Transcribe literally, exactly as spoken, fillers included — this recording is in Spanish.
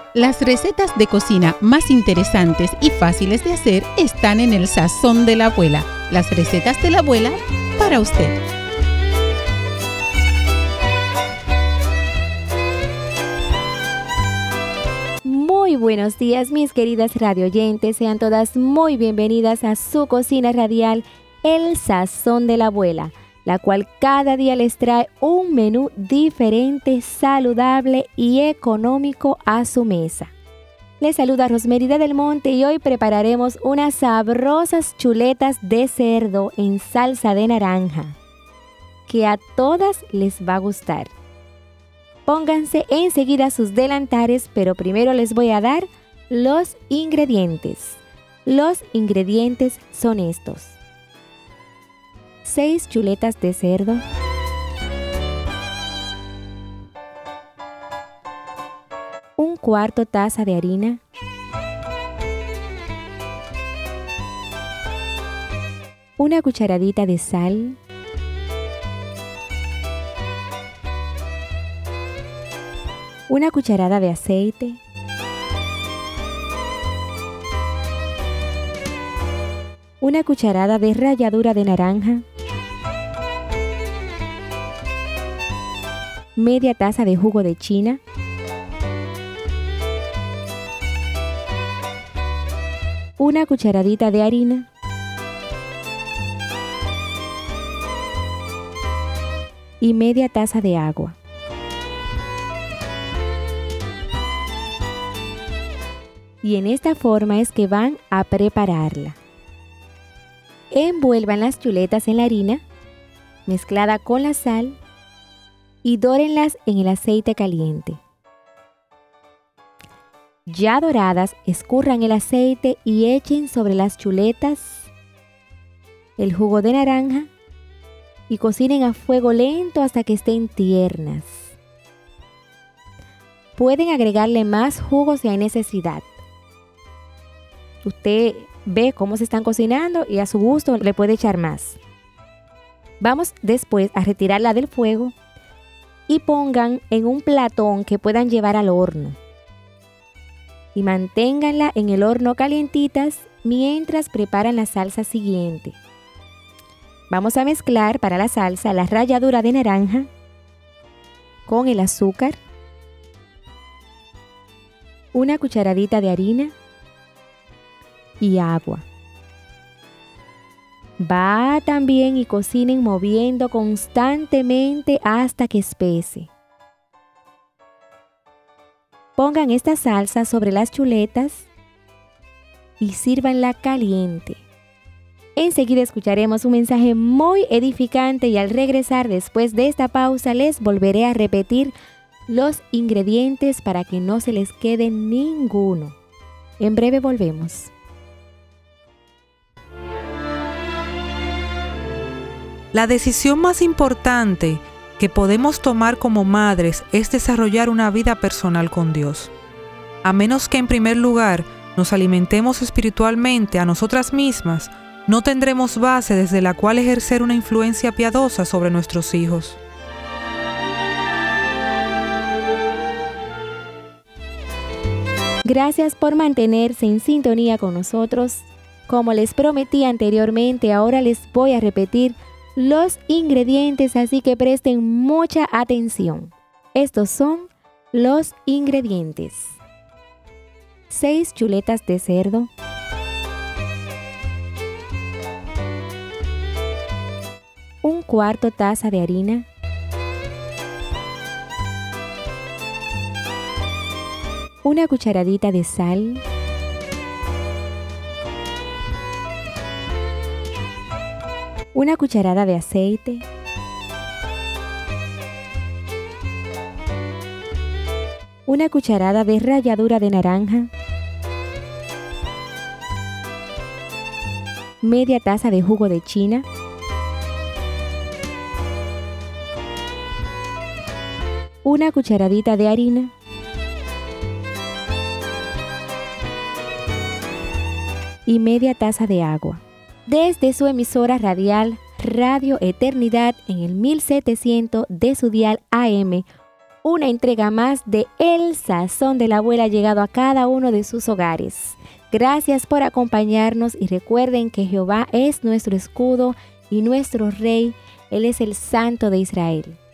Las recetas de cocina más interesantes y fáciles de hacer están en el Sazón de la Abuela. Las recetas de la abuela para usted. Muy buenos días, mis queridas radioyentes. Sean todas muy bienvenidas a su cocina radial, El Sazón de la Abuela, la cual cada día les trae un menú diferente, saludable y económico a su mesa. Les saluda Rosmerida del Monte y hoy prepararemos unas sabrosas chuletas de cerdo en salsa de naranja, que a todas les va a gustar. Pónganse enseguida sus delantares, pero primero les voy a dar los ingredientes. Los ingredientes son estos: seis chuletas de cerdo, un cuarto taza de harina, una cucharadita de sal, una cucharada de aceite, una cucharada de ralladura de naranja, media taza de jugo de china, una cucharadita de harina, y media taza de agua. Y en esta forma es que van a prepararla. Envuelvan las chuletas en la harina mezclada con la sal y dórenlas en el aceite caliente. Ya doradas, escurran el aceite y echen sobre las chuletas el jugo de naranja y cocinen a fuego lento hasta que estén tiernas. Pueden agregarle más jugo si hay necesidad. Usted ve cómo se están cocinando y a su gusto le puede echar más. Vamos después a retirarla del fuego y pongan en un platón que puedan llevar al horno. Y manténganla en el horno calientitas mientras preparan la salsa siguiente. Vamos a mezclar para la salsa la ralladura de naranja con el azúcar, una cucharadita de harina y agua. Va también y cocinen moviendo constantemente hasta que espese. Pongan esta salsa sobre las chuletas y sírvanla caliente. Enseguida escucharemos un mensaje muy edificante y al regresar después de esta pausa les volveré a repetir los ingredientes para que no se les quede ninguno. En breve volvemos. La decisión más importante que podemos tomar como madres es desarrollar una vida personal con Dios. A menos que en primer lugar nos alimentemos espiritualmente a nosotras mismas, no tendremos base desde la cual ejercer una influencia piadosa sobre nuestros hijos. Gracias por mantenerse en sintonía con nosotros. Como les prometí anteriormente, ahora les voy a repetir los ingredientes, así que presten mucha atención. Estos son los ingredientes: seis chuletas de cerdo, un cuarto taza de harina, una cucharadita de sal, una cucharada de aceite, una cucharada de ralladura de naranja, media taza de jugo de china, una cucharadita de harina, y media taza de agua. Desde su emisora radial Radio Eternidad en el mil setecientos de su dial A M, una entrega más de El Sazón de la Abuela ha llegado a cada uno de sus hogares. Gracias por acompañarnos y recuerden que Jehová es nuestro escudo y nuestro Rey. Él es el Santo de Israel.